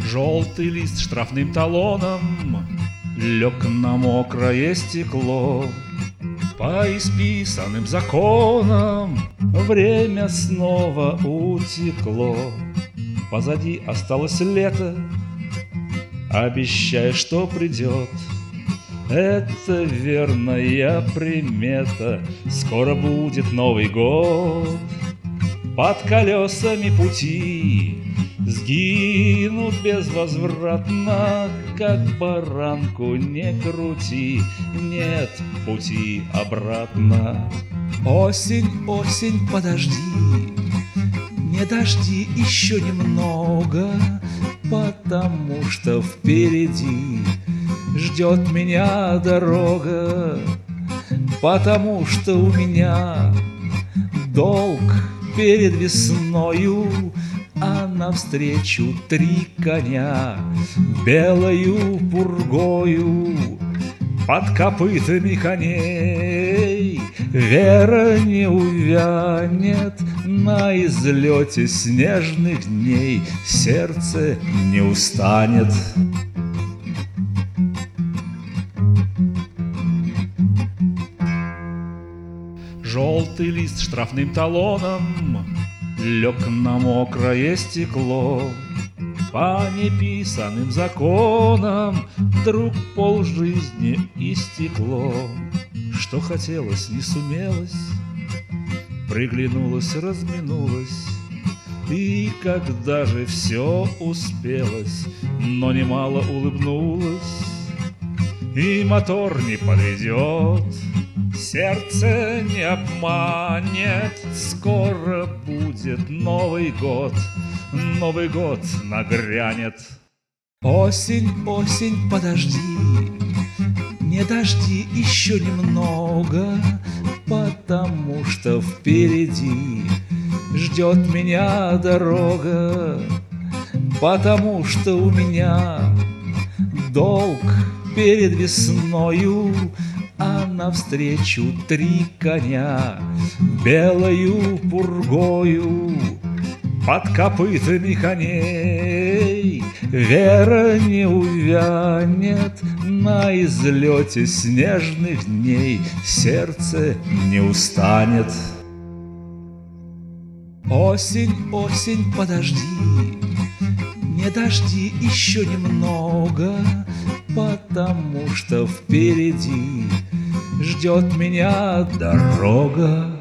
Желтый лист штрафным талоном лег на мокрое стекло. По исписанным законам время снова утекло. Позади осталось лето, обещая, что придет. Это верная примета, скоро будет Новый год. Под колесами пути сгинут безвозвратно, как баранку не крути, нет пути обратно. Осень, осень, подожди, не дожди еще немного, потому что впереди ждет меня дорога, потому что у меня долг перед весною, а навстречу 3 коня белою пургою. Под копытами коней вера не увянет, на излете снежных дней сердце не устанет. Желтый лист штрафным талоном лег на мокрое стекло. По неписанным законам вдруг полжизни истекло. Что хотелось, не сумелось, приглянулась, разминулась. И когда же все успелось, но немало улыбнулась, и мотор не подведет, сердце не обманет, скоро будет Новый год, Новый год нагрянет. Осень, осень, подожди, не дожди еще немного, потому что впереди ждет меня дорога, потому что у меня долг перед весною, а навстречу 3 коня белою пургою. Под копытами коней вера не увянет, на излете снежных дней сердце не устанет. Осень, осень, подожди, не дожди еще немного, потому что впереди ждет меня дорога.